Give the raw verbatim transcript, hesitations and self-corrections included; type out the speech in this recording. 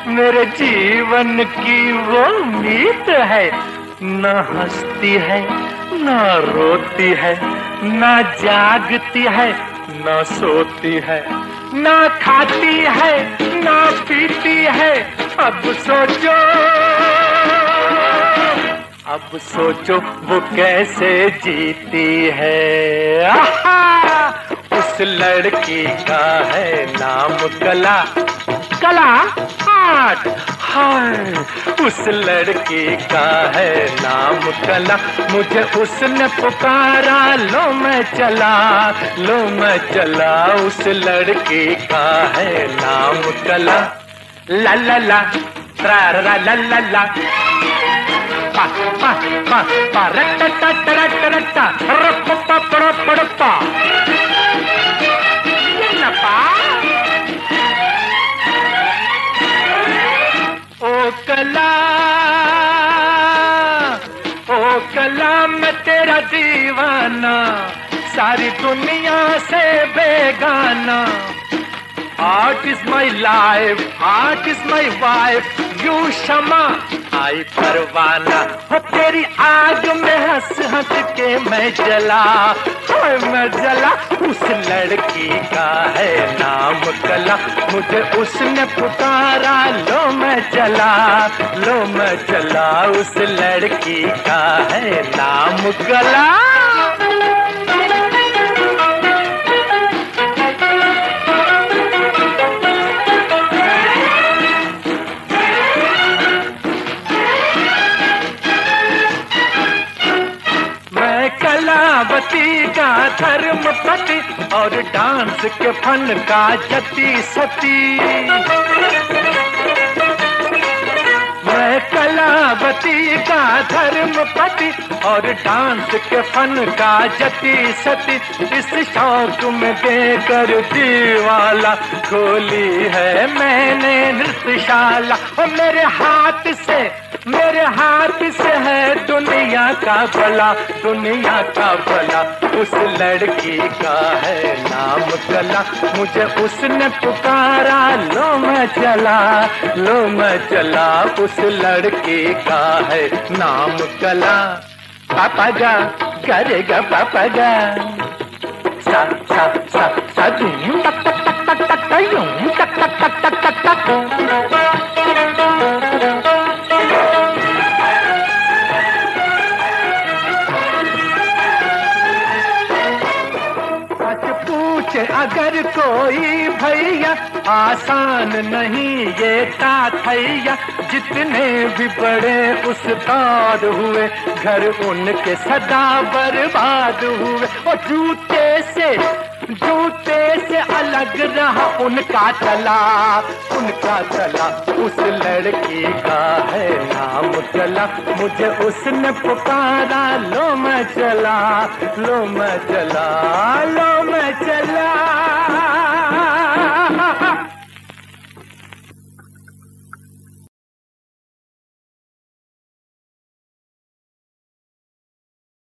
मेरे जीवन की वो मीत है, न हंसती है न रोती है, न जागती है न सोती है, न खाती है न पीती है। अब सोचो, अब सोचो वो कैसे जीती है। आहा! उस लड़की का है नाम कला, कला आर्ट। हाय, उस लड़की का है नाम कला, मुझे उसने पुकारा, लो मैं चला, लो मैं चला। उस लड़की का है नाम कला। ला ला ला रा रा ला ला ला, पा पा पा पा रट्टा टा रट्टा रट्टा रप्पा पा पड़ा पड़प्पा नपा। ओ कला, ओ कला मैं तेरा दीवाना, सारी दुनिया से बेगाना। Art is my life, art is my wife, you शमा आई परवाना। हो तेरी आग में हंस हंस के मैं जला, हाय मैं जला। उस लड़की का है नाम कला, मुझे उसने पुकारा, लो मैं चला, लो मैं चला। उस लड़की का है नाम कला। कलावती का धर्मपति और डांस के फन का जति सती। मैं कलावती का धर्मपति और डांस के फन का जति सती। इस शौक में देकर दीवाला खोली है मैंने नृत्यशाला। और मेरे हाथ से, मेरे हाथ से है दुनिया का भला, दुनिया का भला। उस लड़की का है नाम कला, मुझे उसने पुकारा, लो मैं चला, लो मैं चला। उस लड़की का है नाम कला। पापा गा करेगा पापा गा, सा सा सा सा यूं टक टक टक टक टक टक यूं टक टक टक टक टक टक। अगर कोई भैया आसान नहीं ये ताथैया, जितने भी बड़े उस्ताद हुए घर उनके सदा बर्बाद हुए। और जूते से, जूते से अलग रहा उनका तला, उनका तला। उस लड़की का है नाम कला, मुझे उसने पुकारा, लो मैं चला, लो मैं चला, लो मैं चला।